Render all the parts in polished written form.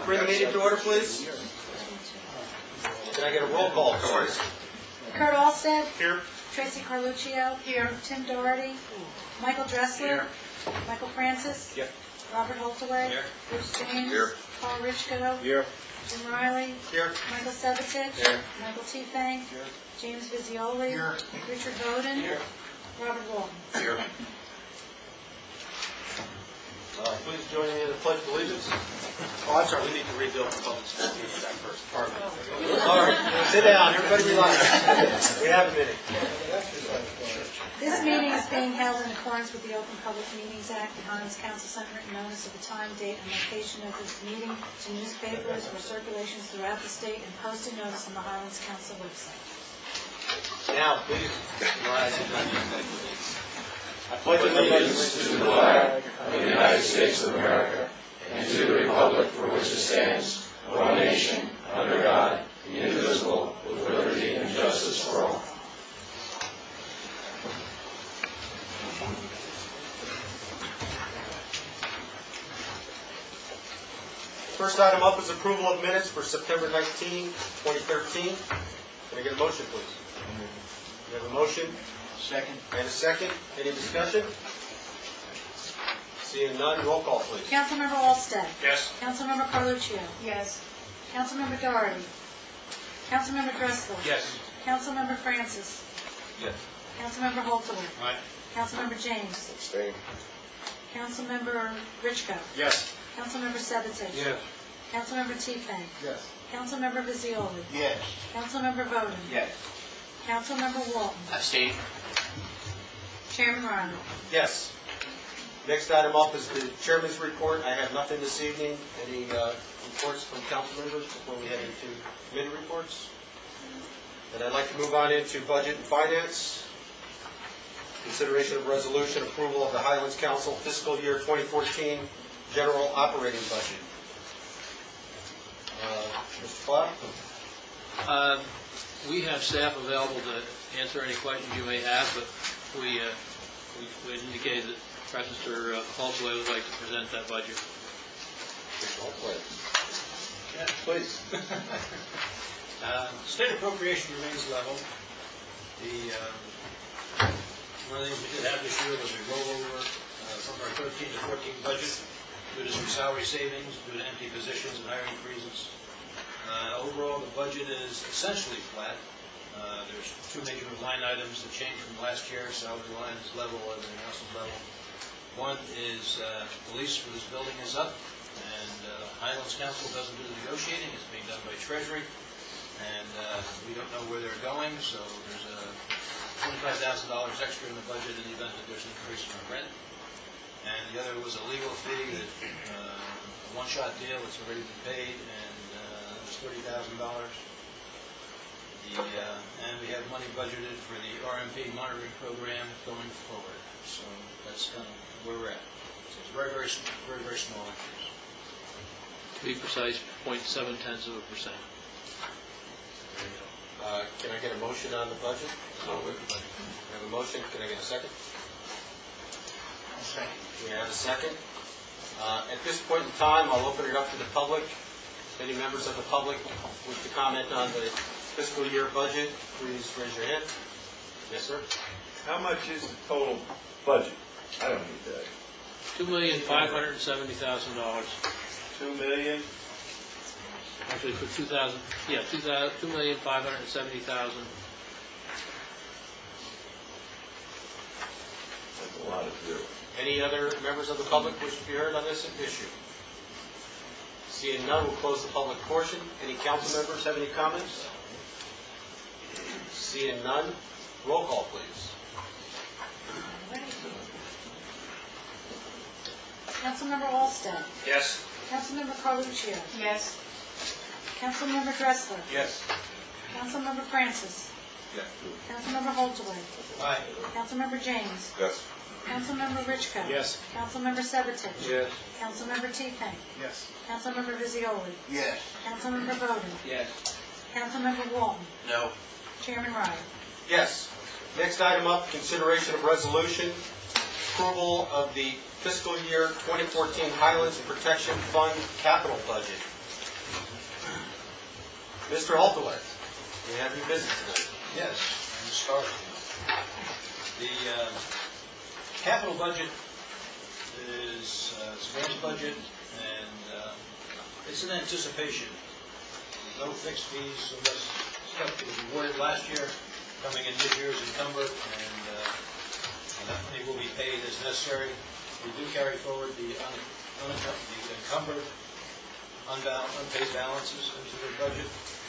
bring the meeting to order, please? Can I get a roll call, please? Kurt Alstead. Here. Tracy Carluccio. Here. Tim Doherty. Michael Dressler. Here. Michael Francis. Yep. Robert Holtaway. Here. Bruce James. Here. Paul Richko. Here. Jim Riley. Here. Michael Sevitich. Here. Michael Tefang. Here. James Visioli. Here. Richard Bowden. Here. Robert Walton. Here. Please join me in the Pledge of Allegiance. Oh, I'm sorry, we need to read the open public speaking act first. Pardon me. All right, sit down, everybody relax. We have a minute. This meeting is being held in accordance with the Open Public Meetings Act. The Highlands Council sent written notice of the time, date, and location of this meeting to newspapers for circulations throughout the state and posted notice on the Highlands Council website. Now, please rise. I pledge allegiance to the flag of the United States of America and to the republic for which it stands, one nation, under God, indivisible, with liberty and justice for all. First item up is approval of minutes for September 19, 2013. Can I get a motion, please? We have a motion. Second. And a second. Any discussion? Seeing none, roll call, please. Councilmember Alstead. Yes. Councilmember Carluccio. Yes. Councilmember Doherty. Councilmember Dressler. Yes. Councilmember Francis. Yes. Councilmember Holtaway. Aye. Councilmember James. Abstain. Councilmember Richko. Yes. Councilmember Sevitich. Yes. Councilmember Tefang. Yes. Councilmember Visioli. Yes. Councilmember Bowden. Yes. Councilmember Walton. Abstain. Chairman Riley. Yes. Next item up is the chairman's report. I have nothing this evening. Any reports from council members before we head into committee reports? And I'd like to move on into budget and finance. Consideration of resolution approval of the Highlands Council fiscal year 2014 general operating budget. Mr. Clapp? We have staff available to answer any questions you may have, but we indicated that Mr. Holtaway would like to present that budget. Yeah, please. State appropriation remains level. One of the things we did have this year was a rollover from our 13 to 14 budget due to some salary savings, due to empty positions and hiring freezes. Overall, the budget is essentially flat. There's two major line items that changed from last year. Salary line is level, everything else is level. One is the lease for this building is up, and Highlands Council doesn't do the negotiating. It's being done by Treasury, and we don't know where they're going, so there's $25,000 extra in the budget in the event that there's an increase in our rent. And the other was a legal fee, that a one-shot deal that's already been paid, and it's $30,000. And we have money budgeted for the RMP monitoring program going forward. So that's kind of where we're at. So it's very, very small increase. To be precise, 0.7%. Can I get a motion on the budget? No. We have a motion. Can I get a second? Second. We have a second. At this point in time, I'll open it up to the public. Any members of the public wish to comment on the fiscal year budget, please raise your hand. Yes, sir. How much is the total budget? I don't need that. $2,570,000. 2 million? Actually, for 2,000, yeah, 2,570,000. That's a lot of zero. Any other members of the public wish to be heard on this issue? Seeing none, we'll close the public portion. Any council members have any comments? Seeing none, roll call, please. Councilmember Alstead. Yes. Councilmember Carluccio. Yes. Councilmember Dressler. Yes. Councilmember Francis. Yes. Councilmember Holtaway. Aye. Councilmember James. Yes. Councilmember Richko. Yes. Councilmember Sevitich. Yes. Councilmember Tefang. Yes. Councilmember Visioli. Yes. Councilmember Bowden. Yes. Councilmember Walton. No. Chairman Riley. Yes. Next item up, consideration of resolution, approval of the fiscal year 2014 Highlands Protection Fund capital budget. Mr. Altaway, we have new business tonight. Yes, I'm starting. The capital budget is grant budget, and it's an anticipation. No fixed fees unless stuff that was awarded last year, coming in this year is encumbered, and that money will be paid as necessary. We do carry forward the encumbered, unpaid balances into the budget.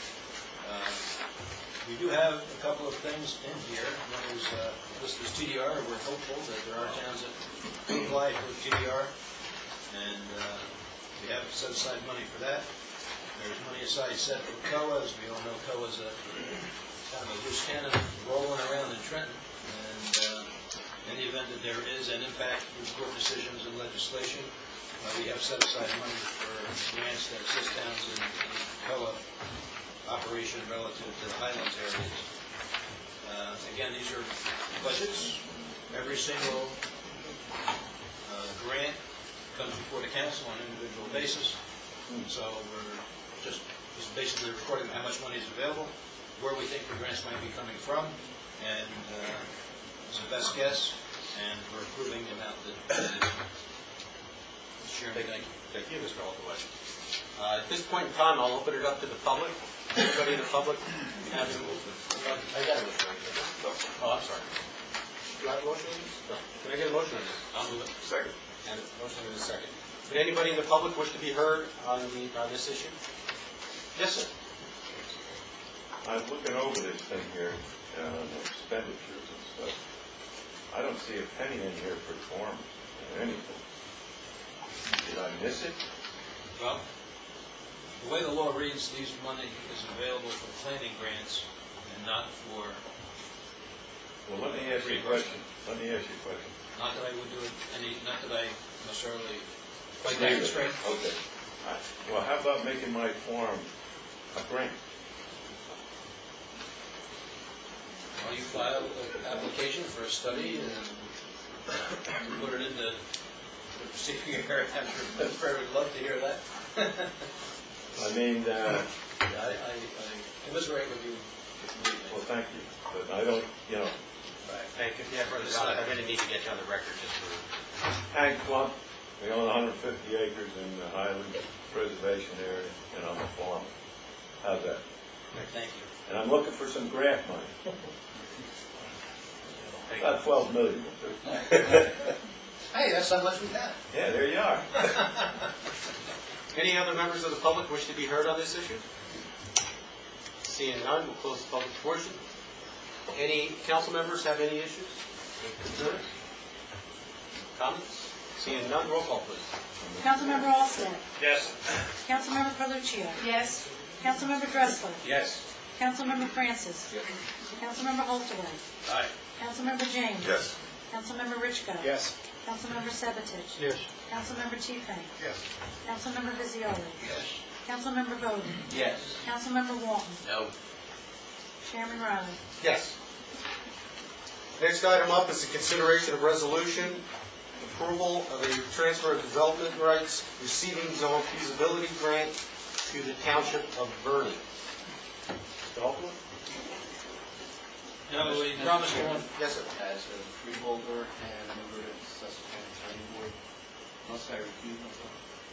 We do have a couple of things in here. One is listed as TDR. We're hopeful that there are towns that do apply for TDR, and we have set aside money for that. There's money aside set for COA. As we all know, COA is kind of a loose cannon rolling around in Trenton, and in the event that there is an impact with court decisions and legislation, we have set aside money for grants that assist towns in COA operation relative to the Highlands areas. Again, these are budgets. Every single grant comes before the council on an individual basis. So we're just basically recording how much money is available, where we think the grants might be coming from, and it's the best guess, and we're approving the amount that is. Mr. Chairman, thank you. Thank you, Mr. Altaway. At this point in time, I'll open it up to the public. Anybody in the public have a motion? I got a motion. Oh, I'm sorry. Do I have a motion? No. Can I get a motion on this? I'll move it. Second. And a motion in a second. Would anybody in the public wish to be heard on this issue? Yes, sir. I'm looking over this thing here, expenditures and stuff. I don't see a penny in here for forms or anything. Did I miss it? Well, the way the law reads, these money is available for planning grants and not for, Well, let me ask you a question. not that I would do it not that I necessarily quite that constraint. Okay. Well, how about making my form a grant? Well, you file an application for a study and put it in the receiving area. I'm sure Fred would love to hear that. I mean, I commiserate with you. well, thank you, but I don't, Hank, if you have further comment, I'm going to need to get you on the record just for... Hank Plump, we own 150 acres in the Highland Preservation area, and I'm a farmer. How's that? Thank you. And I'm looking for some grant money. About $12 million. Hey, that's how much we have. Yeah, there you are. Any other members of the public wish to be heard on this issue? Seeing none, we'll close the public portion. Any council members have any issues? Concerns? Comments? Seeing none, roll call, please. Councilmember Alsted. Yes. Councilmember Carluccio. Yes. Councilmember Dressler. Yes. Councilmember Francis. Yes. Councilmember Holtaway. Aye. Councilmember James. Yes. Councilmember Richko. Yes. Councilmember Sabatich. Yes. Councilmember Tiefenk. Yes. Councilmember Visioli. Yes. Councilmember Bowden. Yes. Councilmember Walton. No. Chairman Riley. Yes. Next item up is the consideration of resolution, approval of a transfer of development rights, receiving zone feasibility grant to the township of Vernon. Mr. Altman? No, we promised one. Yes, sir. As a freeholder and member of the Susquehanna County Board, must I recuse myself?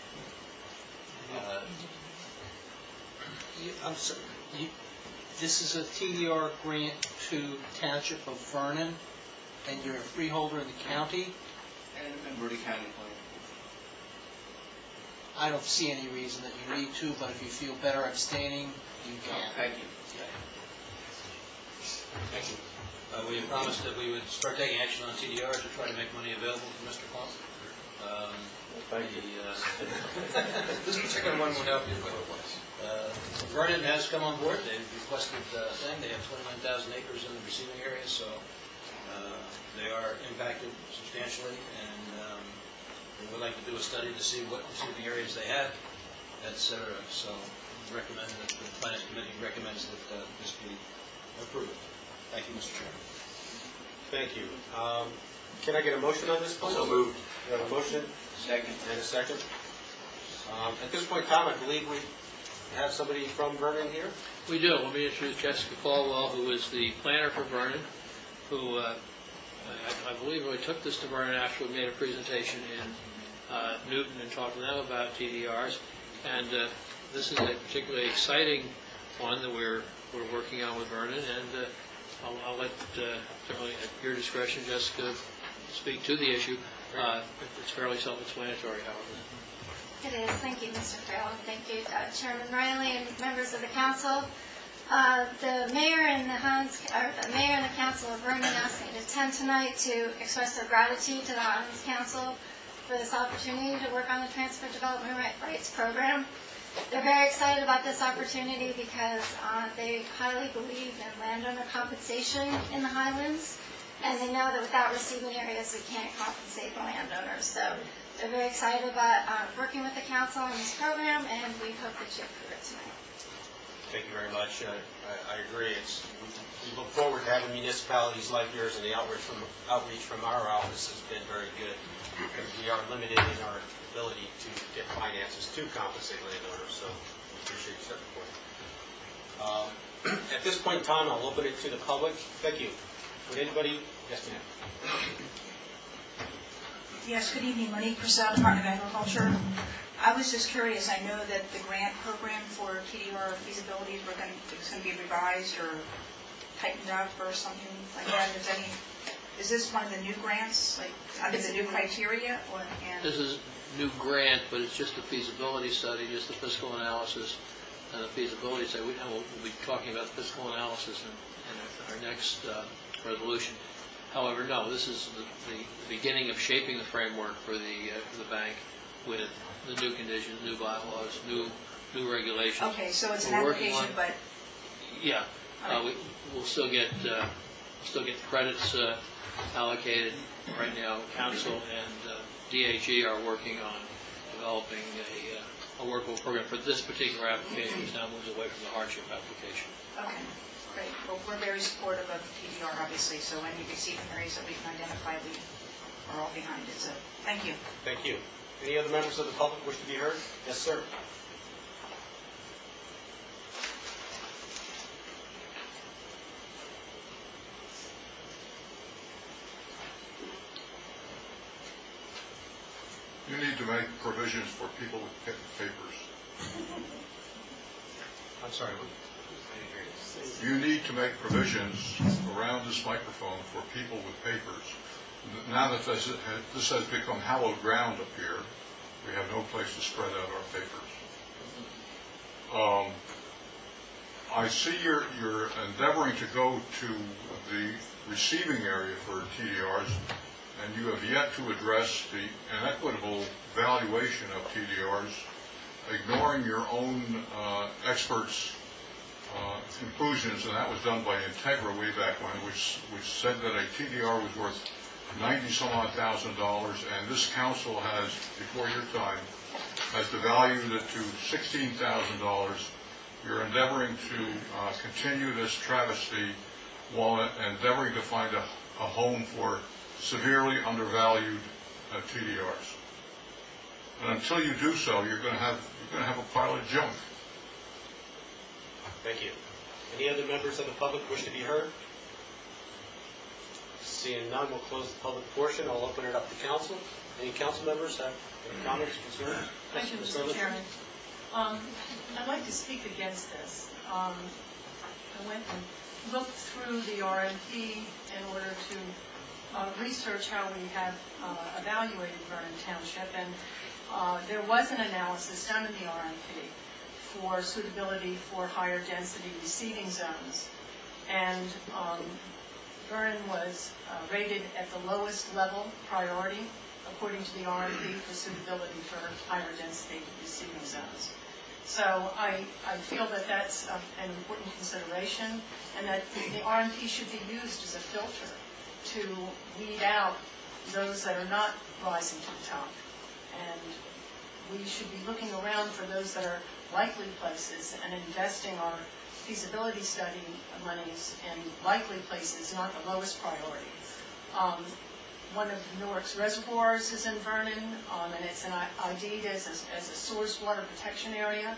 I'm sorry, this is a TDR grant to Township of Vernon, and you're a freeholder in the county? And a member of the county planning I don't see any reason that you need to, but if you feel better abstaining, you board. can. Thank you. Thank you. We had promised that we would start taking action on TDR to try to make money available to Mr. Plump. Thank you. This particular one will help you. Vernon has come on board. They've requested a thing. They have 29,000 acres in the receiving area, so they are impacted substantially, and we would like to do a study to see what receiving areas they have, et cetera. So recommend that the Finance Committee recommends that this be approved. Thank you, Mr. Chairman. Thank you. Can I get a motion on this, please? So moved. We have a motion Second. and a second. At this point in time, I believe we have somebody from Vernon here? We do. Let me introduce Jessica Caldwell, who is the planner for Vernon, who I believe when we took this to Vernon, actually made a presentation in Newton and talked to them about TDRs. And this is a particularly exciting one that we're working on with Vernon. And I'll let, certainly at your discretion, Jessica, speak to the issue. It's fairly self-explanatory, however. It is. Thank you, Mr. Farrell. Thank you, Chairman Riley and members of the council. The mayor and the council of Vernon asked me to attend tonight to express their gratitude to the Highlands Council for this opportunity to work on the Transfer Development Rights Program. They're very excited about this opportunity because they highly believe in landowner compensation in the Highlands, and they know that without receiving areas, we can't compensate the landowners. So they're very excited about working with the council on this program, and we hope that you approve it tonight. Thank you very much. I agree. We look forward to having municipalities like yours, and the outreach from our office has been very good. We are limited in our ability to get finances to compensate landowners, so we appreciate your support. At this point in time, I'll open it to the public. Thank you. Would anybody? Yes, ma'am. Yes, good evening. Monique Purcell, Department of Agriculture. I was just curious. I know that the grant program for TDR feasibilities is going to be revised or tightened up or something like that. Is this one of the new grants, like under the new criteria? This is new grant, but it's just a feasibility study, just the fiscal analysis and the feasibility study. We'll be talking about fiscal analysis in our next resolution. However, no, this is the beginning of shaping the framework for the bank with the new conditions, new bylaws, new regulations. Okay, so it's an application, but... Yeah, we'll still get credits allocated. Right now, Council and DAG are working on developing a workable program for this particular application, which now moves away from the hardship application. Okay, great. Well, we're very supportive of TDR, obviously, so any receiving areas that we can identify, we are all behind it. So, thank you. Thank you. Any other members of the public wish to be heard? Yes, sir. You need to make provisions for people with papers. I'm sorry. You need to make provisions around this microphone for people with papers. Now that this has become hallowed ground up here, we have no place to spread out our papers. I see you're endeavoring to go to the receiving area for TDRs, and you have yet to address the inequitable valuation of TDRs, ignoring your own experts' conclusions, and that was done by Integra way back when, which said that a TDR was worth $90-some-odd thousand, and this council has, before your time, has devalued it to $16,000. You're endeavoring to continue this travesty while endeavoring to find a home for severely undervalued TDRs. And until you do so, you're going to have a pile of junk. Thank you. Any other members of the public wish to be heard? Seeing none, we'll close the public portion. I'll open it up to council. Any council members have any comments, concerns? Thank you, Mr. Chairman. I'd like to speak against this. I went and looked through the RMP in order to research how we have evaluated Vernon Township, and there was an analysis done in the RMP for suitability for higher density receiving zones, and Vernon was rated at the lowest level priority according to the RMP for suitability for higher density receiving zones. So I feel that that's an important consideration, and that the RMP should be used as a filter to weed out those that are not rising to the top. And we should be looking around for those that are likely places and investing our feasibility study monies in likely places, not the lowest priority. One of Newark's reservoirs is in Vernon, and it's ID'd as a source water protection area.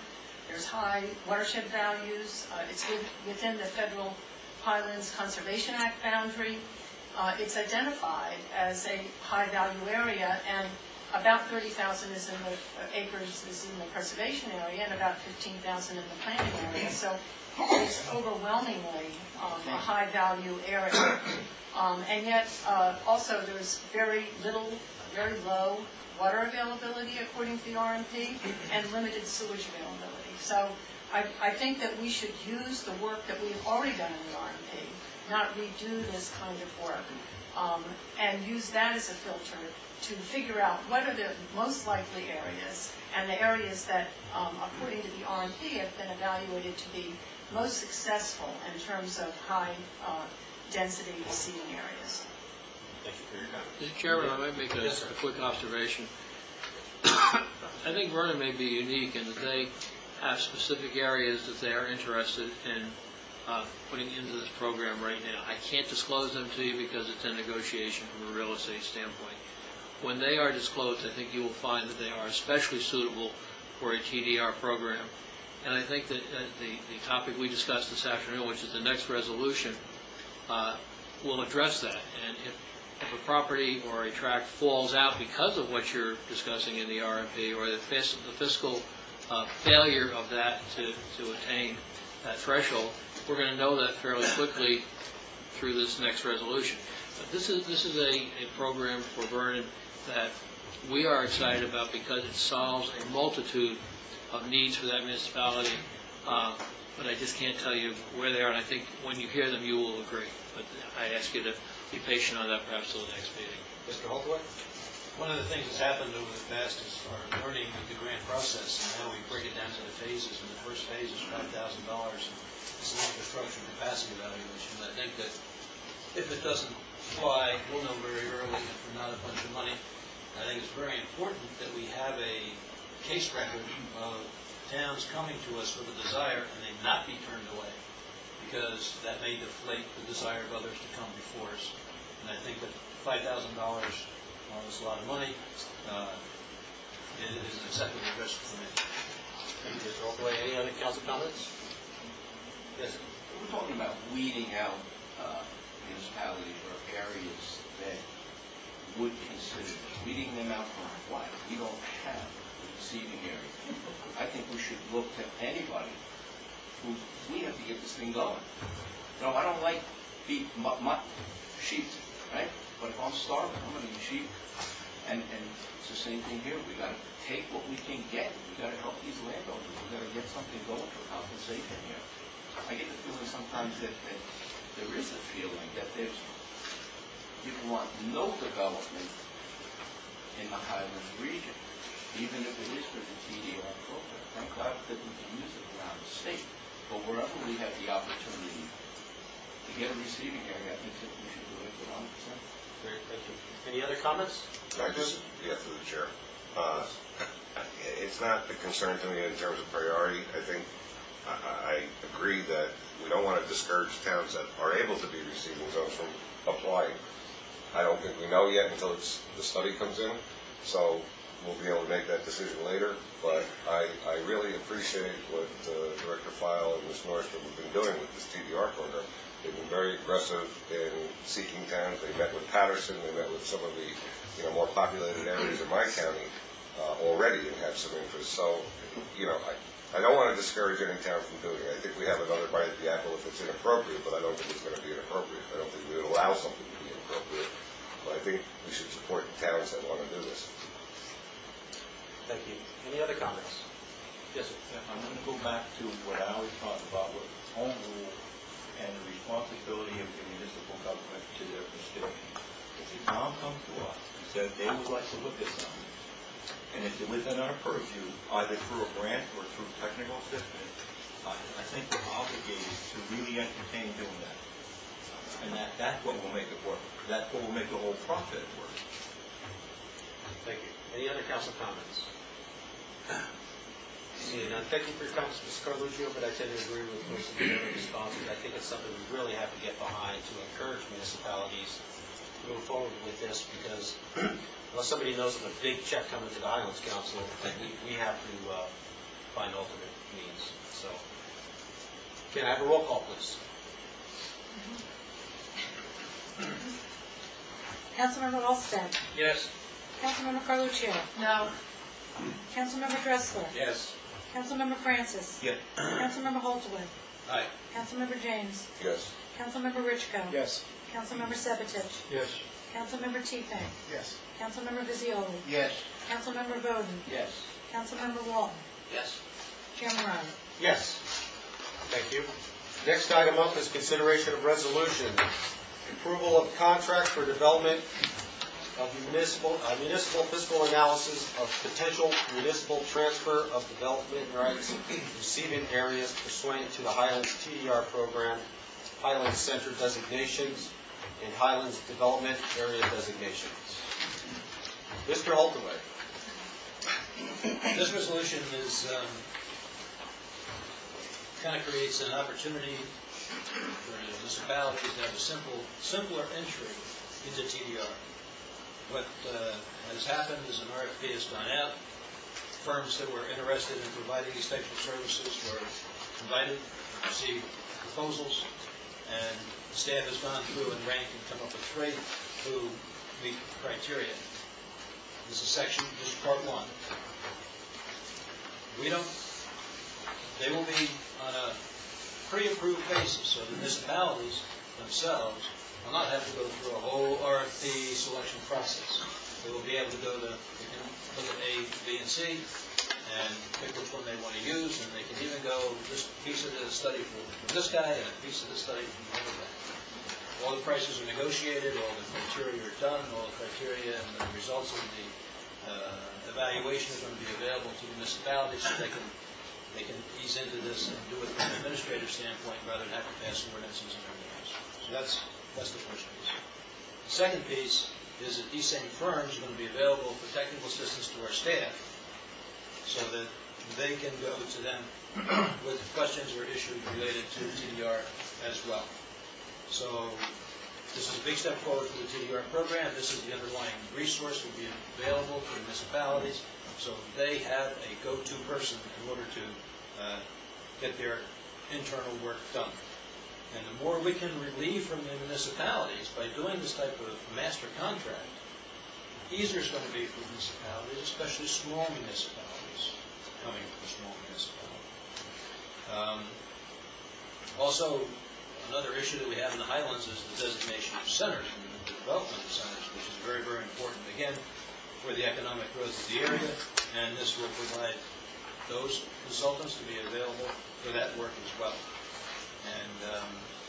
There's high watershed values. It's within the Federal Highlands Conservation Act boundary. It's identified as a high-value area, and about 30,000 acres is in the preservation area, and about 15,000 in the planting area. So it's overwhelmingly a high-value area. And yet, also, there's very low water availability according to the RMP, and limited sewage availability. So I think that we should use the work that we've already done in the RMP, not redo this kind of work, and use that as a filter to figure out what are the most likely areas, and the areas that, according to the RMP, have been evaluated to be most successful in terms of high density receiving areas. Thank you for your comment. Mr. Chairman, I might make a quick observation. I think Vernon may be unique in that they have specific areas that they are interested in putting into this program right now. I can't disclose them to you because it's in negotiation from a real estate standpoint. When they are disclosed, I think you will find that they are especially suitable for a TDR program. And I think that the topic we discussed this afternoon, which is the next resolution, will address that. And if a property or a tract falls out because of what you're discussing in the RMP, or the fiscal failure of that to attain that threshold, we're going to know that fairly quickly through this next resolution. But this is a program for Vernon that we are excited about because it solves a multitude of needs for that municipality. But I just can't tell you where they are, and I think when you hear them, you will agree. But I ask you to be patient on that perhaps till the next meeting. Mr. Holtway? One of the things that's happened over the past is our learning of the grant process, and now we break it down to the phases. And the first phase is $5,000. It's an infrastructure capacity evaluation. I think that if it doesn't fly, we'll know very early if we're not a bunch of money. I think it's very important that we have a case record of towns coming to us with a desire and they not be turned away, because that may deflate the desire of others to come before us. And I think that $5,000 is a lot of money. It is an acceptable risk for me. Thank you, Mr. Holtway. Any other council comments? Yes. We're talking about weeding out municipalities or areas that would consider weeding them out from what? We don't have a receiving area. I think we should look to anybody who, we have to get this thing going. You know, I don't like beef, sheep, right? But if I'm starving, I'm going to eat sheep. And it's the same thing here. We got to take what we can get. We got to help these landowners. We got to get something going for compensation here. I get the feeling sometimes that there is a feeling that there's, people want no development in the Highlands region, even if it is for the TDR program. Thank God that we can use it around the state. But wherever we have the opportunity to get a receiving area, I think that we should do it 100%. Great, thank you. Any other comments? Yeah, through the chair. It's not a concern to me in terms of priority. I think I agree that we don't want to discourage towns that are able to be receiving zones from applying. I don't think we know yet until the study comes in, so we'll be able to make that decision later. But I really appreciate what Director File and Ms. Nordstrom have been doing with this TDR program. They've been very aggressive in seeking towns. They met with Patterson. They met with some of the more populated areas in my county already and have some interest. So, I don't want to discourage any town from doing it. I think we have another bite at the apple if it's inappropriate, but I don't think it's going to be inappropriate. I don't think we would allow something to be inappropriate. But I think we should support the towns that want to do this. Thank you. Any other comments? Yes, sir. I'm going to go back to what I always talk about with home rule and the responsibility of the municipal government to their constituents. If the town comes to us and says they would like to look at something, and it's within our purview, either through a grant or through technical assistance, I think we're obligated to really entertain doing that. And that's what will make it work. That's what will make the whole process work. Thank you. Any other council comments? Seeing none. Thank you for your comments, Mr. Carluccio, but I tend to agree with most of the other responses. I think it's something we really have to get behind to encourage municipalities to move forward with this, because unless somebody knows of a big check coming to the Highlands Council, we have to find find ultimate means. So, can I have a roll call, please? Councilmember Olsted. Yes. Councilmember Carluccio. No. Councilmember Dressler. Yes. Councilmember Francis. Yes. Councilmember Holtwood. Aye. Councilmember James. Yes. Councilmember Richko. Yes. Councilmember Sepetich. Yes. Councilmember Tiefenk. Yes. Councilmember Visioli. Yes. Councilmember Bowden. Yes. Councilmember Walton. Yes. Chairman Riley. Yes. Thank you. Next item up is consideration of resolution. Approval of contract for development of municipal fiscal analysis of potential municipal transfer of development rights receiving areas pursuant to the Highlands TDR program, Highlands Center designations, and Highlands Development Area designations. Mr. Holtaway. This resolution is, kind of creates an opportunity for municipalities to have a simpler entry into TDR. What has happened is an RFP has gone out. Firms that were interested in providing these types of services were invited, received proposals, and the staff has gone through and ranked and come up with 3 who meet the criteria. This is part 1. They will be on a pre-approved basis, so the municipalities themselves will not have to go through a whole RFP selection process. They will be able to they can look at A, B, and C, and pick which one they want to use, and they can even go this piece of the study from this guy and a piece of the study from the other guy. All the prices are negotiated, all the criteria are done, all the criteria and the results of the evaluation are going to be available to the municipalities so they can ease into this and do it from an administrative standpoint rather than have to pass ordinances and everything else. So that's the first piece. The second piece is that these same firms are going to be available for technical assistance to our staff so that they can go to them with questions or issues related to TDR as well. So this is a big step forward for the TDR program. This is the underlying resource that will be available for municipalities. So they have a go-to person in order to get their internal work done. And the more we can relieve from the municipalities by doing this type of master contract, the easier it's going to be for municipalities, especially small municipalities, coming from a small municipality. Also, another issue that we have in the Highlands is the designation of centers and the development of centers, which is very, very important, again, for the economic growth of the area, and this will provide those consultants to be available for that work as well. And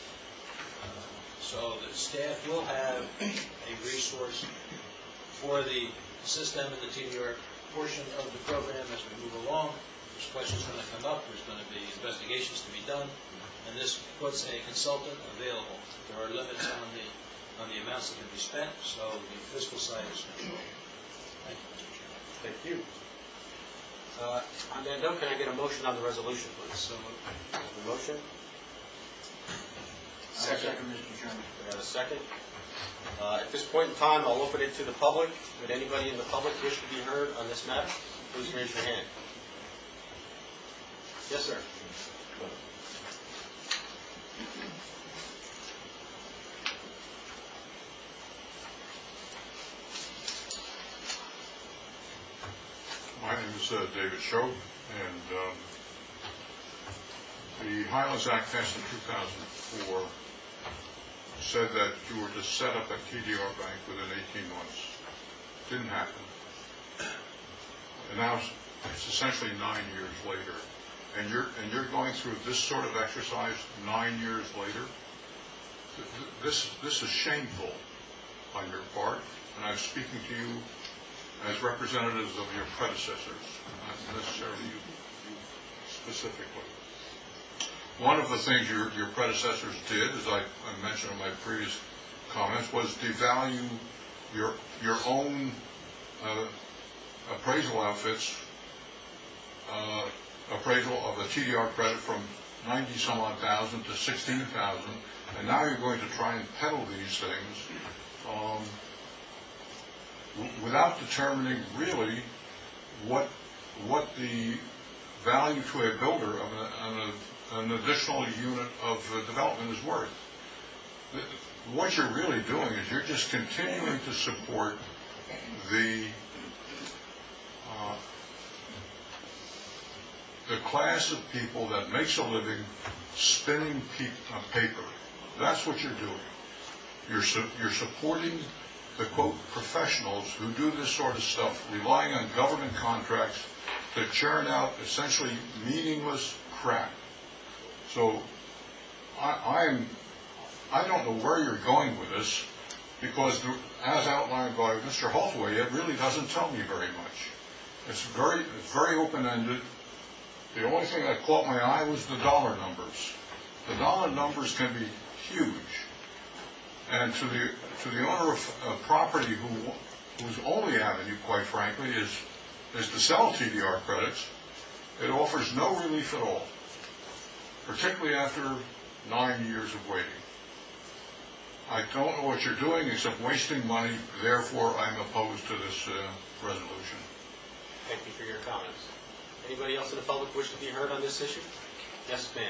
so the staff will have a resource for the system and the TDR portion of the program as we move along. There's questions going to come up, there's going to be investigations to be done, and this puts a consultant available. There are limits on the amounts that can be spent, so the fiscal side is controlled. Thank you, Mr. Chairman. Thank you. On that note, can I get a motion on the resolution, please? So, the motion? Second. Mr. Chairman. We have a second. At this point in time, I'll open it to the public. Would anybody in the public wish to be heard on this matter? Please raise your hand. Yes, sir. My name is David Schoep, and the Highlands Act passed in 2004 said that you were to set up a TDR bank within 18 months. Didn't happen. And now it's essentially 9 years later. And you're going through this sort of exercise 9 years later. This is shameful on your part, and I'm speaking to you as representatives of your predecessors, not necessarily you specifically. One of the things your predecessors did, as I mentioned in my previous comments, was devalue your own appraisal outfits, appraisal of the TDR credit from 90-some-odd thousand to 16,000, and now you're going to try and peddle these things without determining really what the value to a builder of an additional unit of development is worth. What you're really doing is you're just continuing to support the class of people that makes a living spinning paper. That's what you're doing. You're supporting the, quote, professionals who do this sort of stuff, relying on government contracts to churn out essentially meaningless crap. So I don't know where you're going with this, because as outlined by Mr. Holtway, it really doesn't tell me very much. It's very open-ended. The only thing that caught my eye was the dollar numbers. The dollar numbers can be huge. And to the owner of property whose only avenue, quite frankly, is to sell TDR credits, it offers no relief at all, particularly after 9 years of waiting. I don't know what you're doing except wasting money, therefore I'm opposed to this resolution. Thank you for your comments. Anybody else in the public wish to be heard on this issue? Yes, ma'am.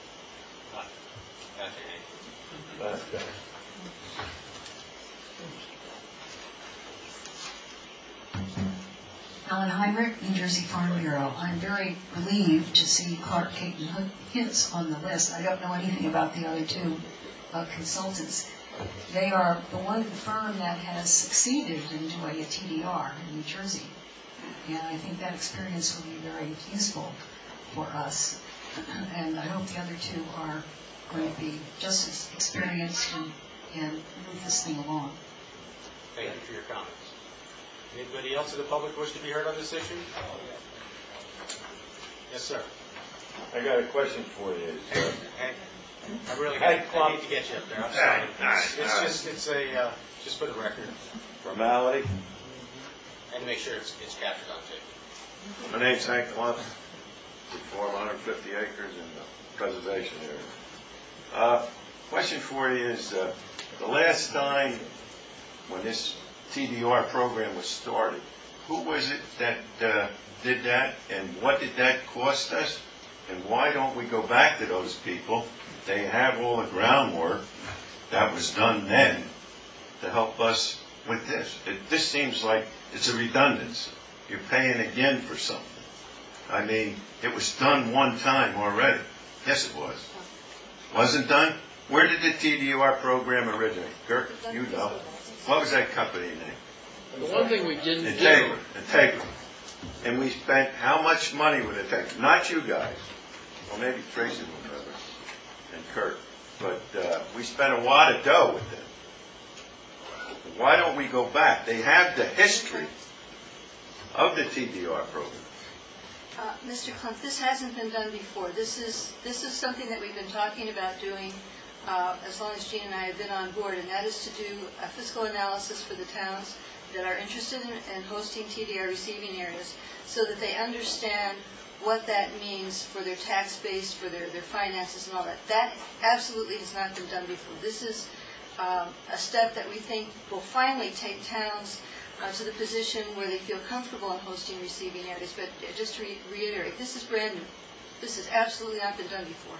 Alan Heinrich, New Jersey Farm Bureau. I'm very relieved to see Clark Caton Hitz on the list. I don't know anything about the other two consultants. They are the one firm that has succeeded in doing a TDR in New Jersey. And I think that experience will be very useful for us. And I hope the other two are going to be just as experienced and move this thing along. Thank you for your comments. Anybody else in the public wish to be heard on this issue? Yes, sir. I got a question for you. I really I need to get you up there. I'm sorry. It's for the record. Formality. And to make sure it's captured on tape. My name's Hank Clump. We farm 150 acres in the preservation area. Question for you is, the last time when this TDR program was started, who was it that did that, and what did that cost us? And why don't we go back to those people? They have all the groundwork that was done then to help us with this. This seems like it's a redundancy. You're paying again for something. I mean, it was done one time already. Yes, it was. Wasn't done? Where did the TDR program originate? Kirk, you know. What was that company name? The one thing we didn't Integra. And we spent how much money with Integra? Not you guys. Well, maybe Tracy will remember, and Kirk. But we spent a wad of dough with them. Why don't we go back? They have the history of the TDR program. Mr. Clump, this hasn't been done before. This is something that we've been talking about doing as long as Gene and I have been on board, and that is to do a fiscal analysis for the towns that are interested in hosting TDR receiving areas so that they understand what that means for their tax base, for their finances and all that. That absolutely has not been done before. This is a step that we think will finally take towns to the position where they feel comfortable in hosting receiving areas. But just to reiterate, this is brand new. This has absolutely not been done before.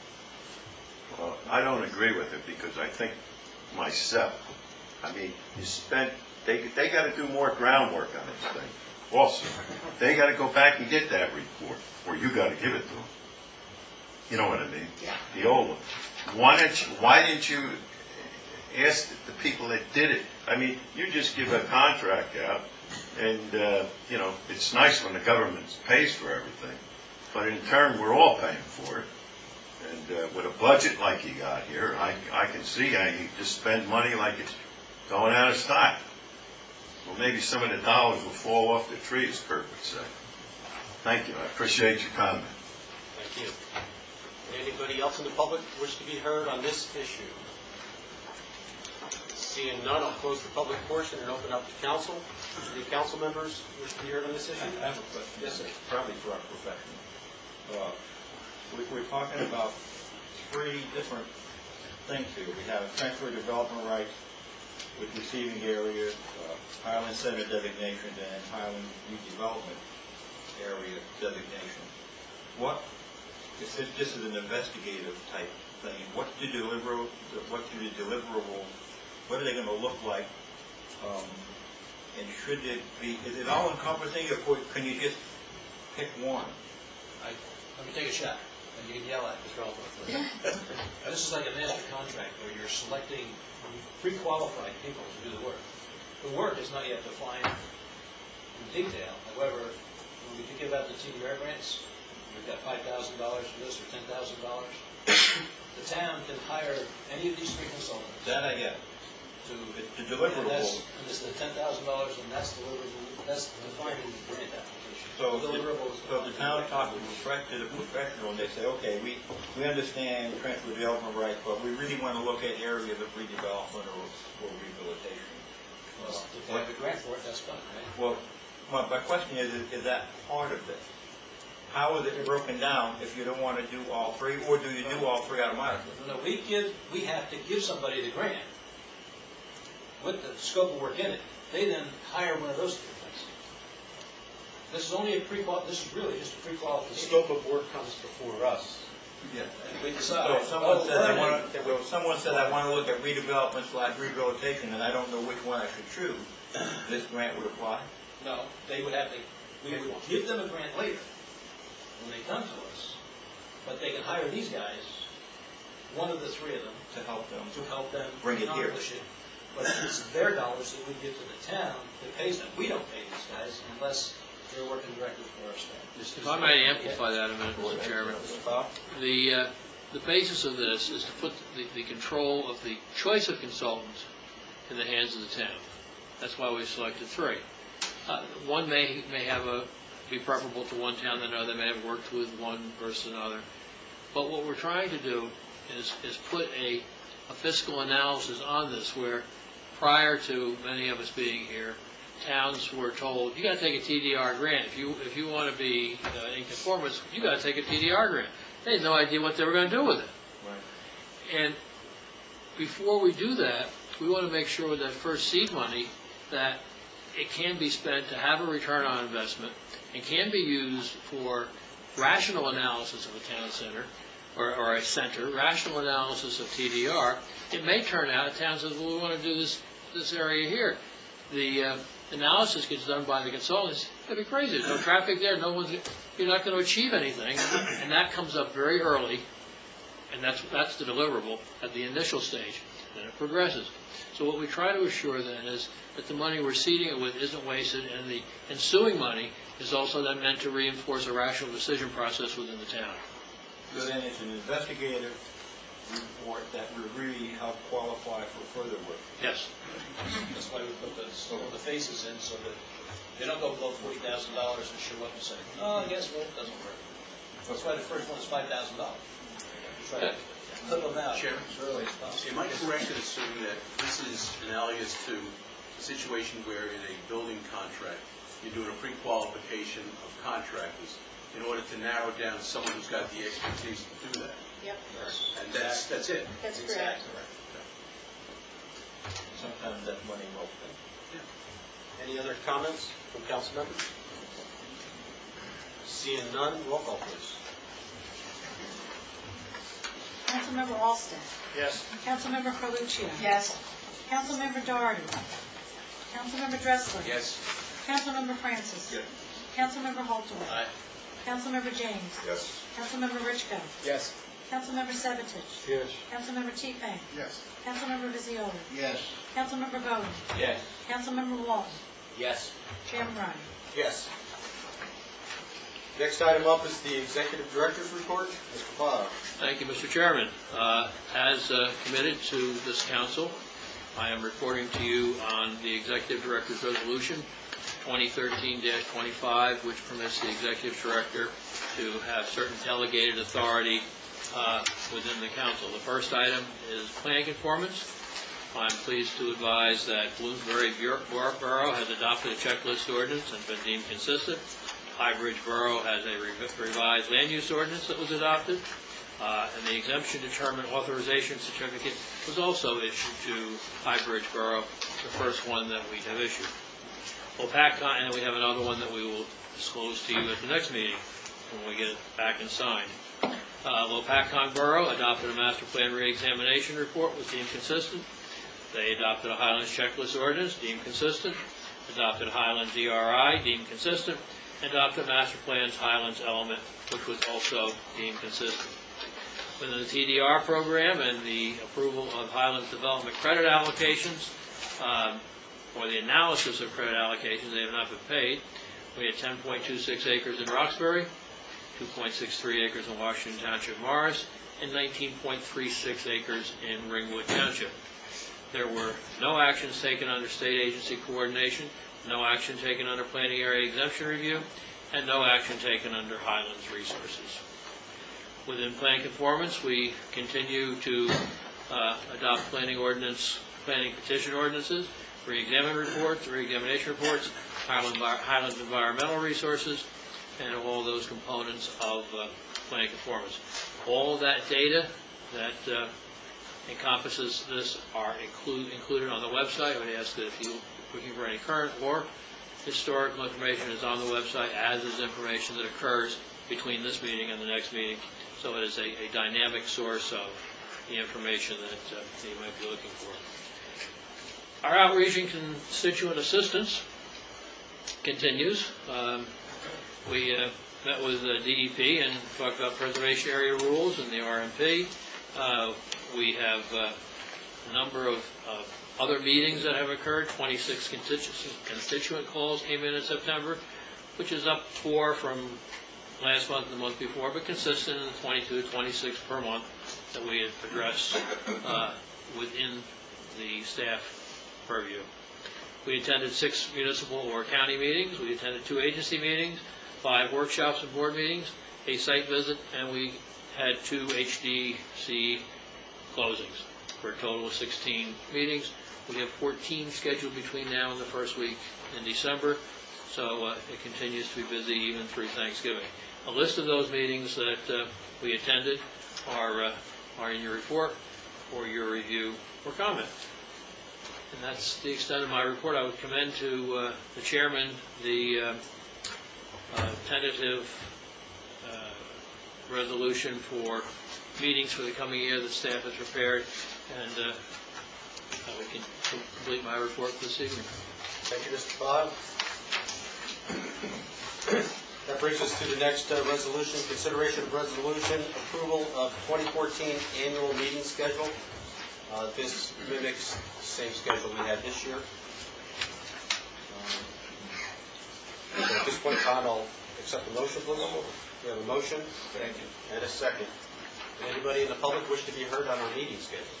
Well, I don't agree with it because I think myself, I mean, they got to do more groundwork on this thing. Also, they got to go back and get that report, or you got to give it to them. You know what I mean? Yeah. The old one. Why didn't you ask the people that did it? I mean, you just give a contract out, and, it's nice when the government pays for everything. But in turn, we're all paying for it. And with a budget like you got here, I can see how you just spend money like it's going out of style. Well, maybe some of the dollars will fall off the tree, as Kurt would say. Thank you. I appreciate your comment. Thank you. Anybody else in the public wish to be heard on this issue? Seeing none, I'll close the public portion and open up to council. Any council members wish to be heard on this issue? I have a question. Yes, sir. Probably for our profession. We're talking about three different things here. We have transfer development rights with receiving areas, Highland Center designation, and Highland redevelopment. area designation. What, if this is an investigative type thing, what are the deliverables, what are they gonna look like? And should it be, is it all encompassing, or can you just pick one? Let me take a shot, and you can yell at Mr. Alpert. This is like a master contract where you're selecting pre-qualified people to do the work. The work is not yet defined in detail. However, when we think about the TDR grants, we've got $5,000 for this or $10,000. The town can hire any of these three consultants. That I get. The deliverables. And this is the $10,000, and that's deliverable. That's defined in the grant application. So deliverables. So if the town talks to the professional, and they say, okay, we understand transfer development rights, but we really want to look at areas of redevelopment or rehabilitation. If they have a grant for it, that's fine, right? Well, my question is that part of this? How is it broken down if you don't want to do all three, or do you do all three automatically? No, we have to give somebody the grant with the scope of work in it. They then hire one of those three things. This is only this is really just a pre-qualification. The scope of work comes before us. Yeah. We decide. So if someone says I want to look at redevelopment / rehabilitation, and I don't know which one I should choose, this grant would apply? No, they would have to, we would give them a grant later when they come to us, but they can hire these guys, one of the three of them, To help them. bring it here. But it's their dollars that we give to the town that pays them. We don't pay these guys unless they're working directly for our staff. If I may amplify that a minute, Mr. Chairman. The basis of this is to put the control of the choice of consultants in the hands of the town. That's why we selected three. One may be preferable to one town than another. They may have worked with one versus another. But what we're trying to do is put a fiscal analysis on this, where prior to many of us being here, towns were told, you got to take a TDR grant. If you want to be in conformance, you got to take a TDR grant. They had no idea what they were going to do with it. Right. And before we do that, we want to make sure with that first seed money that it can be spent to have a return on investment and can be used for rational analysis of a town center or a center, rational analysis of TDR. It may turn out a town says, well, we want to do this area here. The analysis gets done by the consultants. It'd be crazy. There's no traffic there. You're not going to achieve anything, and that comes up very early, and that's the deliverable at the initial stage. Then it progresses. So what we try to assure then is that the money we're seeding it with isn't wasted, and the ensuing money is also then meant to reinforce a rational decision process within the town. So then it's an investigative report that will really help qualify for further work. Yes. That's why we put the phases in, so that they don't go below $40,000 and show up and say, oh, guess what, it doesn't work. That's why the first one is $5,000. Try to clip them out Chairman, as early as possible. am I correct in assuming that this is analogous to a situation where in a building contract, you're doing a pre-qualification of contractors in order to narrow down someone who's got the expertise to do that? Yep, And that's it? that's correct. Sometimes that money well spent. Any other comments from council members? Seeing none, roll call, please. Councilmember Alston. Yes. Councilmember Carluccio. Yes. Councilmember Doherty. Councilmember Dressler. Yes. Councilmember Francis. Yes. Councilmember Holton. Aye. Councilmember James. Yes. Councilmember Richko. Yes. Councilmember Sevitich. Yes. Councilmember T-Pain. Yes. Councilmember Viziola. Yes. Councilmember Bowden. Yes. Councilmember Walton. Yes. Chairman Ryan. Yes. Next item up is the Executive Director's Report. Mr. Cloud. Thank you, Mr. Chairman. As committed to this council, I am reporting to you on the Executive Director's Resolution 2013-25, which permits the Executive Director to have certain delegated authority within the council. The first item is plan conformance. I'm pleased to advise that Bloomsbury Borough has adopted a checklist ordinance and been deemed consistent. Highbridge Borough has a revised land use ordinance that was adopted, and the exemption determined authorization certificate was also issued to Highbridge Borough, the first one that we have issued. And we have another one that we will disclose to you at the next meeting when we get it back and signed. Lopakon Borough adopted a master plan re-examination report, was deemed consistent. They adopted a Highlands checklist ordinance, deemed consistent. Adopted Highlands DRI, deemed consistent. Adopted master plan's Highlands element, which was also deemed consistent. Within the TDR program and the approval of Highlands development credit allocations, or the analysis of credit allocations, they have not been paid. We had 10.26 acres in Roxbury, 2.63 acres in Washington Township, Morris, and 19.36 acres in Ringwood Township. There were no actions taken under state agency coordination, no action taken under planning area exemption review, and no action taken under Highlands resources. Within plan conformance, we continue to adopt planning petition ordinances, re-examination reports, Highlands environmental resources, and all those components of plan conformance. All of that data that encompasses this are included on the website. I would ask that if you're looking for any current or historical information is on the website, as is information that occurs between this meeting and the next meeting. So it is a dynamic source of the information that you might be looking for. Our outreach and constituent assistance continues. We met with DEP and talked about preservation area rules and the RMP. We have a number of other meetings that have occurred. 26 constituent calls came in September, which is up 4 from last month and the month before, but consistent in the 22 to 26 per month that we had addressed within the staff purview. We attended 6 municipal or county meetings. We attended 2 agency meetings, 5 workshops and board meetings, a site visit, and we had 2 HDC closings for a total of 16 meetings. We have 14 scheduled between now and the first week in December, so it continues to be busy even through Thanksgiving. A list of those meetings that we attended are in your report for your review or comment. And that's the extent of my report. I would commend to the chairman the tentative resolution for meetings for the coming year that staff has prepared, and we can complete my report this evening. Thank you, Mr. Bob. That brings us to the next resolution, consideration of resolution, approval of 2014 annual meeting schedule. This mimics the same schedule we had this year. So at this point in time, I'll accept the motion, please. We have a motion. Thank you. And a second. Anybody in the public wish to be heard on our meeting schedule?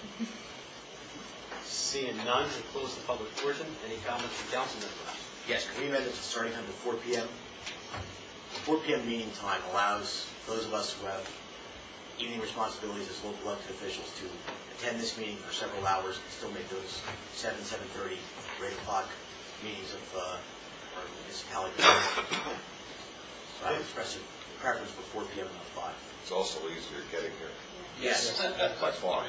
Seeing none, we close the public portion. Any comments from council members? Yes, can we amend it to starting time to 4 p.m.? 4 p.m. meeting time allows those of us who have evening responsibilities as local elected officials to attend this meeting for several hours and still make those 7, 7:30, or 8 o'clock meetings of our municipality. So I would express a preference for 4 p.m. and not 5. It's also easier getting here. Yes. By far.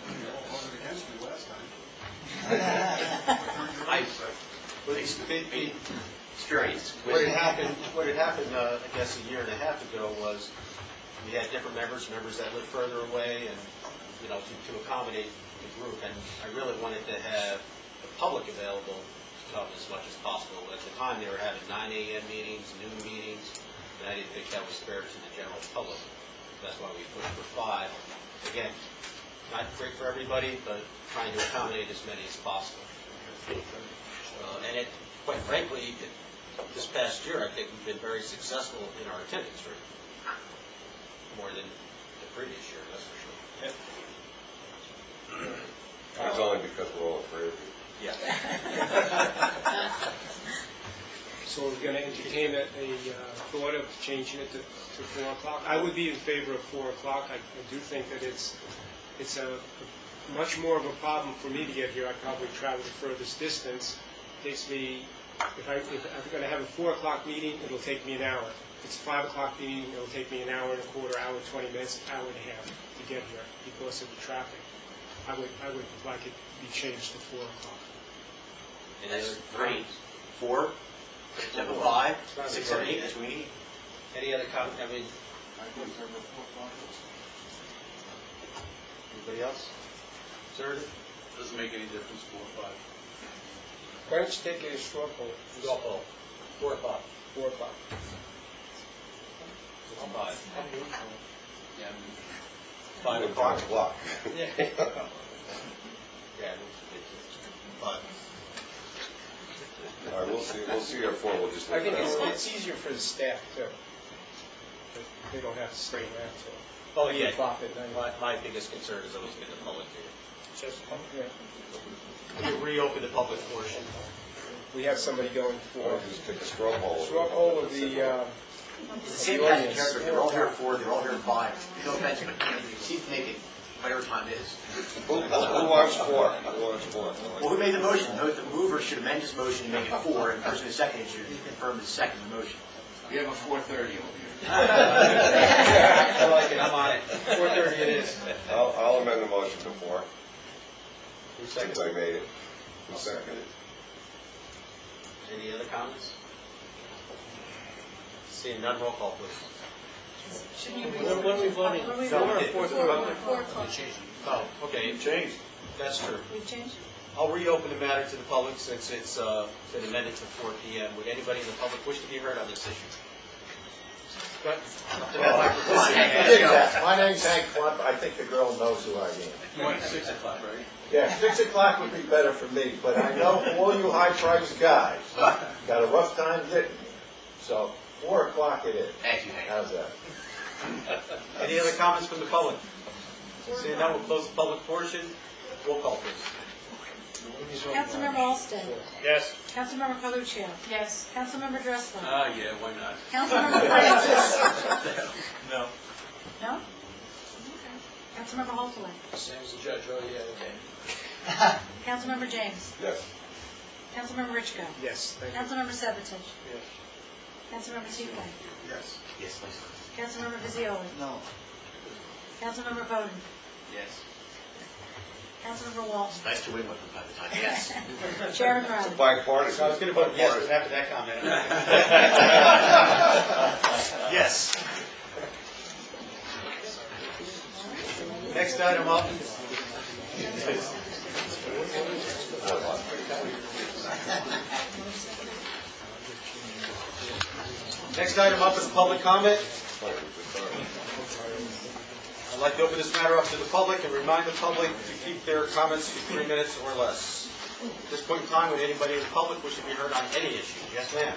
Experience. What had happened, I guess, a year and a half ago was we had different members that lived further away, and to accommodate the group. And I really wanted to have the public available to come as much as possible. At the time, they were having 9 a.m. meetings, noon meetings, and I didn't think that was fair to the general public. That's why we pushed for 5. Again, not great for everybody, but trying to accommodate as many as possible. And quite frankly, this past year, I think we've been very successful in our attendance rate, more than the previous year, that's for sure. It's only because we're all afraid of you. Yeah. So we're going to entertain a thought of changing it to 4 o'clock. I would be in favor of 4 o'clock. I do think that it's a much more of a problem for me to get here. I probably travel the furthest distance. It takes me, if I'm going to have a 4 o'clock meeting, it'll take me an hour. If it's a 5 o'clock meeting, it'll take me an hour and a quarter, hour and 20 minutes, hour and a half to get here because of the traffic. I would like it to be changed to 4 o'clock. And that's 3, 4? Number 5, 6, 7, 8, that's what we need. Any other comment? Anybody else? Sir? Doesn't make any difference, 4 or 5. Why don't you take a straw poll? Straw poll. 4 o'clock. 4 o'clock. 5. Yeah, 5 o'clock. Yeah. Yeah. 5. All right, we'll see our 4, we'll just I leave think it out. it's easier for the staff too. They don't have to stay around till Oh, yeah. 8 o'clock at night. My biggest concern is always getting the public here. Just, yeah. We reopen the public portion. We have somebody going Why for don't you just pick a straw poll? straw poll of the, It's the same kind of character, they're all here at 4, they're all here at 5. No offense, but you seem to make it whatever time it is. Who wants 4? Who wants 4? Well, who made the motion? The mover should amend his motion to make it 4, and the person who seconded should confirm his second motion. we have a 4:30 over here. I like it, I'm on it. 4:30 it is. I'll amend the motion to 4. Who Since seconded? I made it. Who seconded it? Any other comments? Seeing none, roll call, please. What are we voting? What are we No, we voting? didn't. 4 o'clock. Oh, okay. Changed. That's true. We've changed? I'll reopen the matter to the public since it's been amended to 4 p.m. Would anybody in the public wish to be heard on this issue? Go ahead. Up to that microphone. My name's Hank Plump. I think the girl knows who I am. You want 6 o'clock, right? Yeah, 6 o'clock would be better for me, but I know all you high-priced guys got a rough time getting here. So 4 o'clock it is. Thank you, Hank. How's that? Any other comments from the public? Seeing none, we'll close the public portion. Roll call, please. Councilmember Alston. Yes. Councilmember Paluccio. Yes. Councilmember Dressler. Yeah, why not? Councilmember Francis. No. No? Councilmember Holtzler. Same as the judge, oh, yeah, okay. Councilmember James. Yes. Councilmember Richko. yes, thank you. Councilmember Sabatich. Yes. Councilmember Tupay. Yes. Yes, please. Councilmember Visioli. No. Councilmember Bowden. Yes. Councilmember Walton. Nice to win one from time to time. Yes. Chairman Riley. Bipartisan. I was going to vote yes, but after that comment. Yes. Next item up. Next item up is public comment. I'd like to open this matter up to the public and remind the public to keep their comments to 3 minutes or less. At this point in time, would anybody in the public wish to be heard on any issue? Yes, ma'am.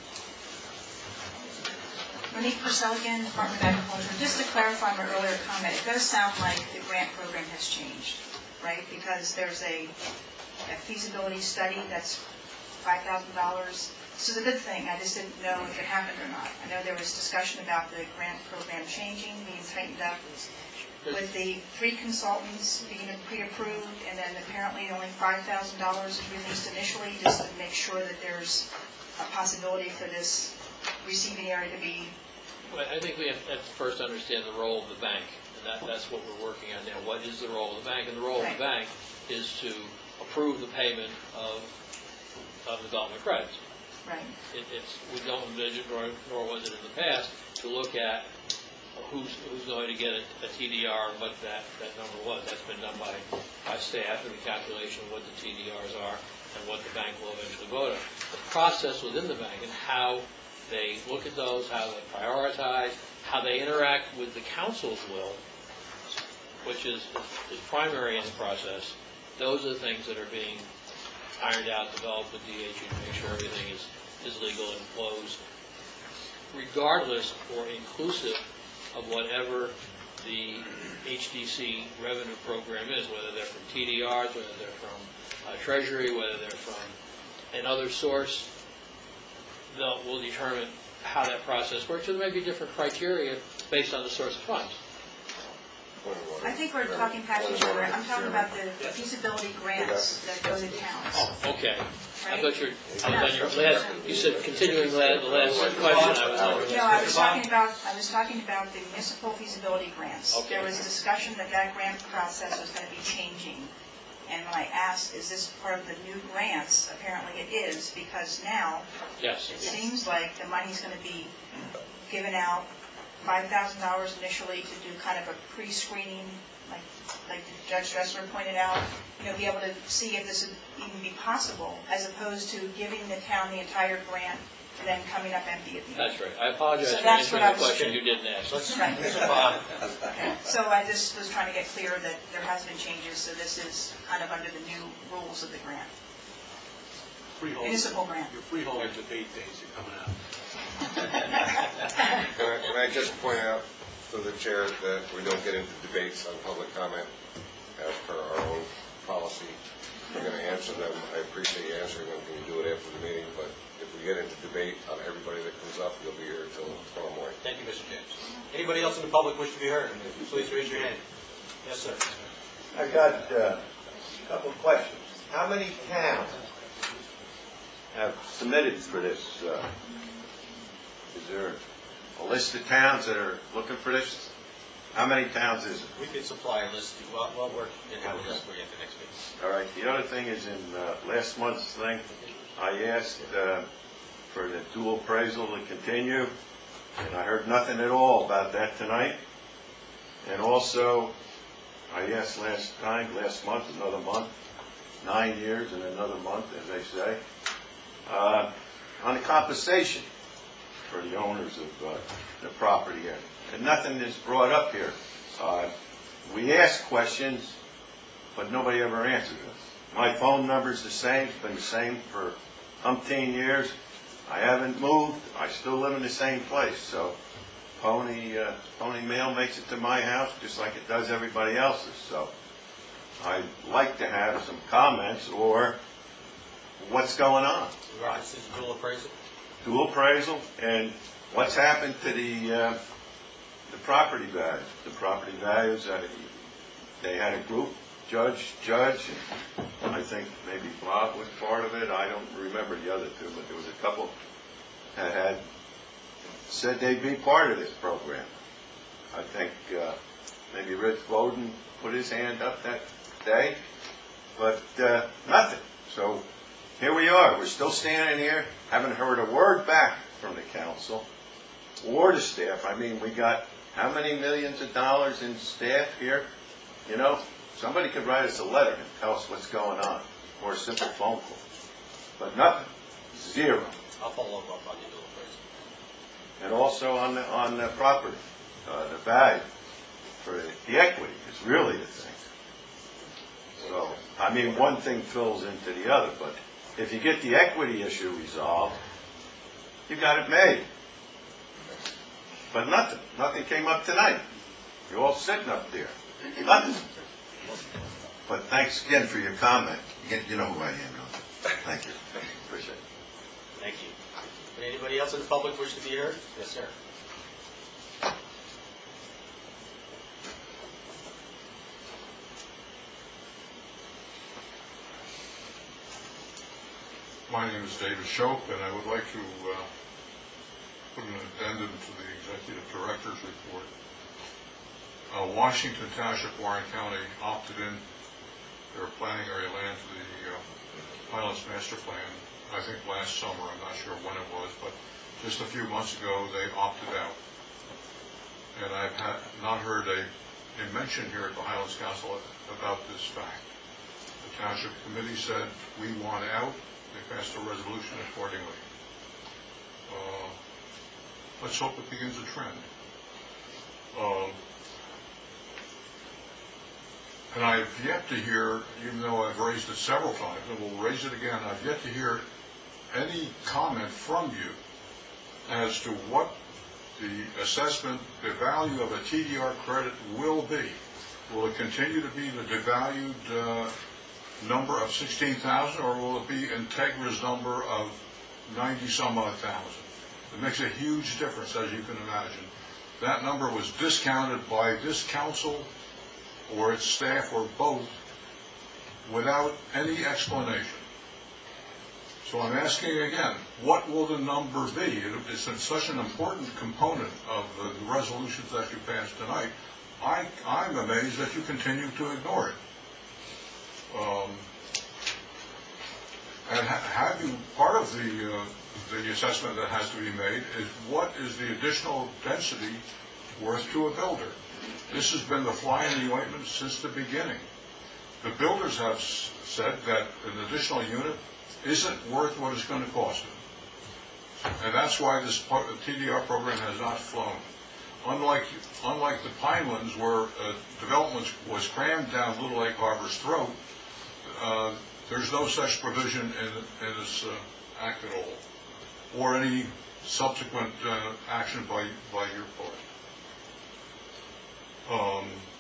Monique Purcell again, Department of Agriculture. Just to clarify my earlier comment, it does sound like the grant program has changed, right? Because there's a feasibility study that's $5,000. This is a good thing. I just didn't know if it happened or not. I know there was discussion about the grant program changing, being tightened up, with the 3 consultants being pre-approved, and then apparently only $5,000 is released initially, just to make sure that there's a possibility for this receiving area to be. Well, I think we have to first understand the role of the bank, and that's what we're working on now. What is the role of the bank? And the role of the bank is to approve the payment of development credits. Right. We don't envision, nor was it in the past, to look at who's going to get a TDR and what that number was. That's been done by staff and the calculation of what the TDRs are and what the bank will eventually vote on. The process within the bank and how they look at those, how they prioritize, how they interact with the council's will, which is primary in the process, those are the things that are being ironed out, developed with DHE to make sure everything is legal and flows regardless or inclusive of whatever the HDC revenue program is, whether they're from TDRs, whether they're from Treasury, whether they're from another source. We'll determine how that process works. So there may be different criteria based on the source of funds. I think we're talking package grant. I'm talking about the feasibility grants that go to towns. Oh, okay. I thought you said continuing the last question. No, I was talking about the municipal feasibility grants. Okay. There was discussion that grant process was going to be changing And when I asked, is this part of the new grants, apparently it is, because now Yes. it seems like the money's going to be given out, $5,000 initially to do kind of a pre-screening, like Judge Dressler pointed out, be able to see if this would even be possible, as opposed to giving the town the entire grant and then coming up empty at the end. That's right. I apologize So for that's answering what I the was question saying. you didn't ask. Right. Okay. So I just was trying to get clear that there has been changes, so this is kind of under the new rules of the grant. Municipal grant. Your freeholder debate days are coming out. Can I just point out to the chair that we don't get into debates on public comment as per our own policy. We're going to answer them. I appreciate you answering them. Can you do it after the meeting? But if we get into debate on everybody that comes up, you'll be here until tomorrow morning. Thank you, Mr. James. Anybody else in the public wish to be heard? Please raise your hand. Yes, sir. I got a couple of questions. How many towns have submitted for this? Is there a list of towns that are looking for this? How many towns is it? We can supply a list. We'll work and have a list for you at the next meeting. All right. The other thing is in last month's thing, I asked for the dual appraisal to continue, and I heard nothing at all about that tonight. And also, I asked last month, another month, 9 years and another month, as they say, on the compensation for the owners of the property area. And nothing is brought up here. We ask questions, but nobody ever answers us. My phone number's the same. It's been the same for umpteen years. I haven't moved. I still live in the same place. So Pony Mail makes it to my house just like it does everybody else's. So I'd like to have some comments or what's going on. This is dual appraisal? Dual appraisal, and what's happened to the property values. The property values, they had a group, judge, and I think maybe Bob was part of it. I don't remember the other two, but there was a couple that had said they'd be part of this program. I think maybe Rich Bowden put his hand up that day, but nothing. So here we are. We're still standing here, haven't heard a word back from the council or the staff. I mean, we got how many millions of dollars in staff here? Somebody could write us a letter and tell us what's going on, or a simple phone call. But nothing. Zero. I'll follow up on the dual appraisal. And also on the property, the value for the equity is really the thing. So, I mean, one thing fills into the other, but if you get the equity issue resolved, you got it made. But nothing came up tonight. You're all sitting up there. Nothing. But thanks again for your comment. You know who I am. Thank you. Appreciate it. Thank you. Would anybody else in the public wish to be heard? Yes, sir. My name is David Shope, and I would like to put an addendum to the Executive Director's report. Washington Township, Warren County opted in their planning area land to the Highlands Master Plan, I think last summer. I'm not sure when it was, but just a few months ago they opted out. And I've not heard a mention here at the Highlands Council about this fact. The Township Committee said, we want out. They passed a resolution accordingly. Let's hope it begins a trend. And I've yet to hear, even though I've raised it several times, and we'll raise it again, I've yet to hear any comment from you as to what the assessment, the value of a TDR credit will be. Will it continue to be the devalued number of 16,000, or will it be Integra's number of 90-some-odd thousand? It makes a huge difference, as you can imagine. That number was discounted by this council or its staff or both without any explanation. So I'm asking again, what will the number be? It's such an important component of the resolutions that you passed tonight. I'm amazed that you continue to ignore it. And have you, part of the assessment that has to be made is what is the additional density worth to a builder? This has been the fly in the ointment since the beginning. The builders have said that an additional unit isn't worth what it's going to cost them. And that's why this TDR program has not flown. Unlike the Pinelands, where development was crammed down Little Lake Harbor's throat, there's no such provision in this act at all, or any subsequent action by your part.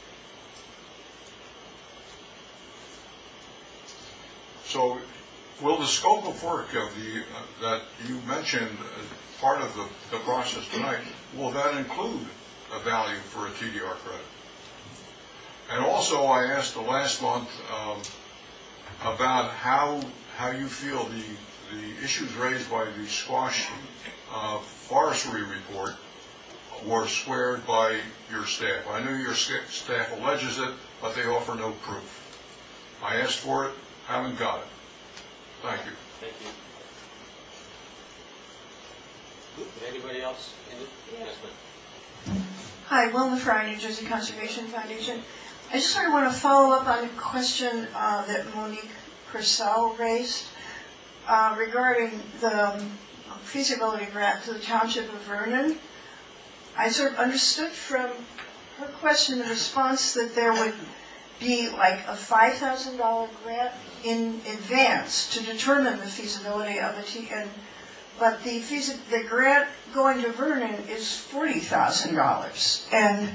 So, will the scope of work of that you mentioned as part of the process tonight, will that include a value for a TDR credit? And also, I asked the last month about how you feel the issues raised by the Squash forestry report were squared by your staff. I know your staff alleges it, but they offer no proof. I asked for it, haven't got it. Thank you. Thank you. Anybody else? Yes, ma'am. Hi, Wilma Fry, New Jersey Conservation Foundation. I just sort of want to follow up on a question that Monique Purcell raised regarding the feasibility grant to the Township of Vernon. I sort of understood from her question the response that there would be like a $5,000 grant in advance to determine the feasibility of a but the grant going to Vernon is $40,000, and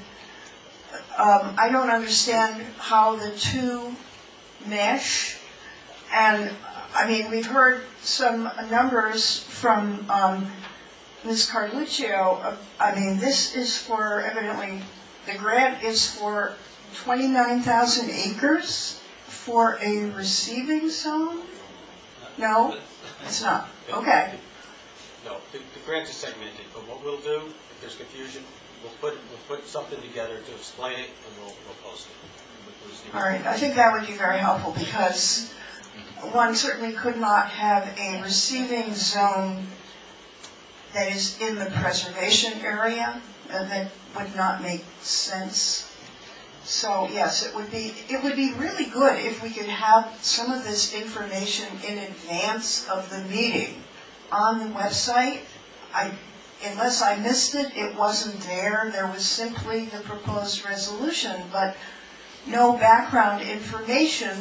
I don't understand how the two mesh. And I mean, we've heard some numbers from Ms. Carluccio. I mean, this is for evidently the grant is for 29,000 acres for a receiving zone. No, it's not. Okay. No, the grant is segmented, but what we'll do, if there's confusion, we'll put something together to explain it, and we'll post it. All right, I think that would be very helpful, because one certainly could not have a receiving zone that is in the preservation area, and that would not make sense. So yes, it would be really good if we could have some of this information in advance of the meeting on the website. Unless I missed it, it wasn't there. There was simply the proposed resolution, but no background information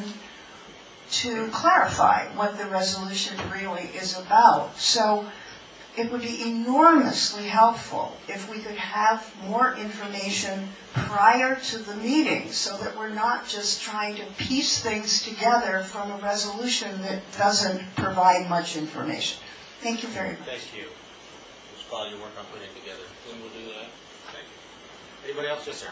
to clarify what the resolution really is about. So it would be enormously helpful if we could have more information prior to the meeting, so that we're not just trying to piece things together from a resolution that doesn't provide much information. Thank you very much. Thank you. It's probably your work on putting it together. Then we'll do that. Thank you. Anybody else? Yes, sir.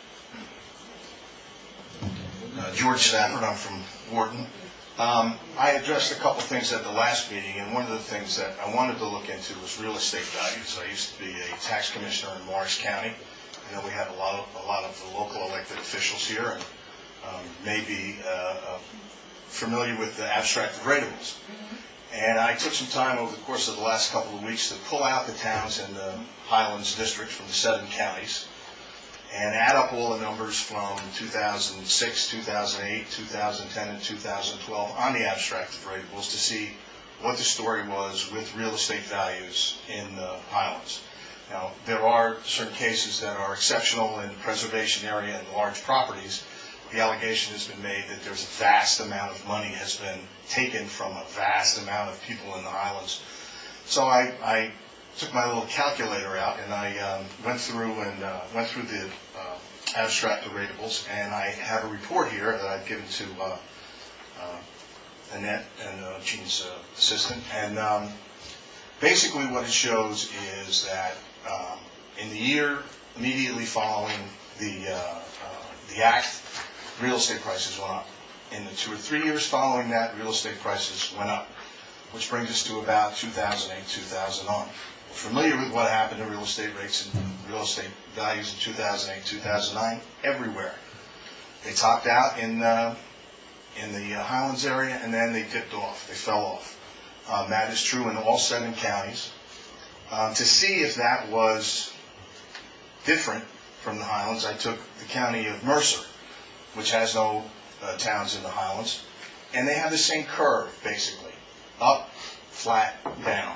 George Stafford, I'm from Wharton. I addressed a couple things at the last meeting, and one of the things that I wanted to look into was real estate values. I used to be a tax commissioner in Morris County. I know we have a lot of the local elected officials here, and may be familiar with the abstracted rateables. And I took some time over the course of the last couple of weeks to pull out the towns in the Highlands District from the 7 counties and add up all the numbers from 2006, 2008, 2010, and 2012 on the abstracted rateables to see what the story was with real estate values in the Highlands. Now, there are certain cases that are exceptional in the preservation area and large properties. The allegation has been made that there's a vast amount of money has been taken from a vast amount of people in the Highlands. So I took my little calculator out and I went through the abstracted rateables, and I have a report here that I've given to Annette and Gene's assistant. And basically what it shows is that in the year immediately following the act, real estate prices went up. In the 2 or 3 years following that, real estate prices went up, which brings us to about 2008, 2009. We're familiar with what happened to real estate rates and real estate values in 2008, 2009, everywhere. They topped out in in the Highlands area, and then they dipped off, they fell off. That is true in all 7 counties. To see if that was different from the Highlands, I took the county of Mercer, which has no towns in the Highlands, and they have the same curve, basically, up, flat, down.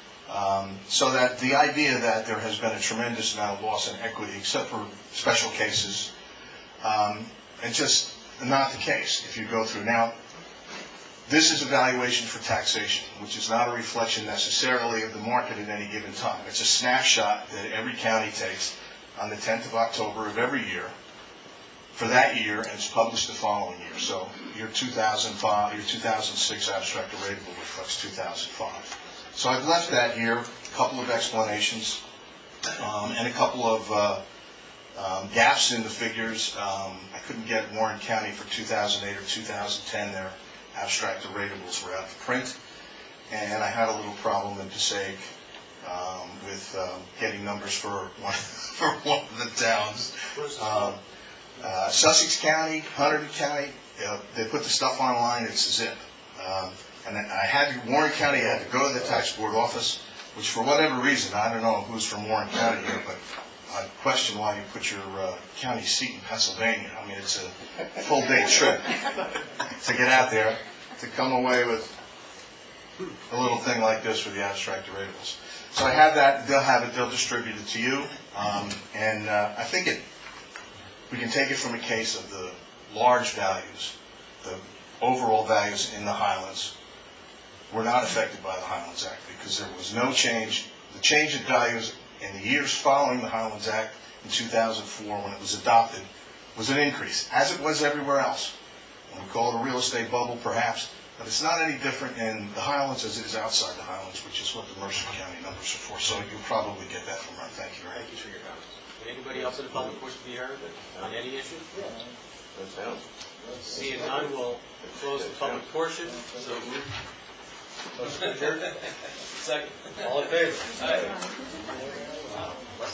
So that the idea that there has been a tremendous amount of loss in equity, except for special cases, it's just not the case if you go through. Now, this is a valuation for taxation, which is not a reflection necessarily of the market at any given time. It's a snapshot that every county takes on the 10th of October of every year for that year, and it's published the following year. So your 2005, your 2006 abstract rateable reflects 2005. So I've left that here, a couple of explanations, and a couple of gaps in the figures. I couldn't get Warren County for 2008 or 2010. Their abstract ratables were out of print. And I had a little problem in Passaic with getting numbers for one of the towns. Sussex County, Hunterdon County, they put the stuff online, it's a zip. And I had to, Warren County, I had to go to the tax board office, which for whatever reason, I don't know who's from Warren County here, but I question why you put your county seat in Pennsylvania. I mean, it's a full day trip to get out there, to come away with a little thing like this for the abstract ratables. So I have that, they'll have it, they'll distribute it to you. And I think we can take it from a case of the large values, the overall values in the Highlands were not affected by the Highlands Act because there was no change. The change in values in the years following the Highlands Act in 2004 when it was adopted was an increase, as it was everywhere else. And we call it a real estate bubble perhaps, but it's not any different in the Highlands as it is outside the Highlands, which is what the Mercer County numbers are for. So you'll probably get that from her. Thank you. Thank you for your comments. Anybody else in the public wish to be heard on any issue? Seeing none, we'll close the public portion. So moved. Motion adjourned. Second. All in favor? Aye.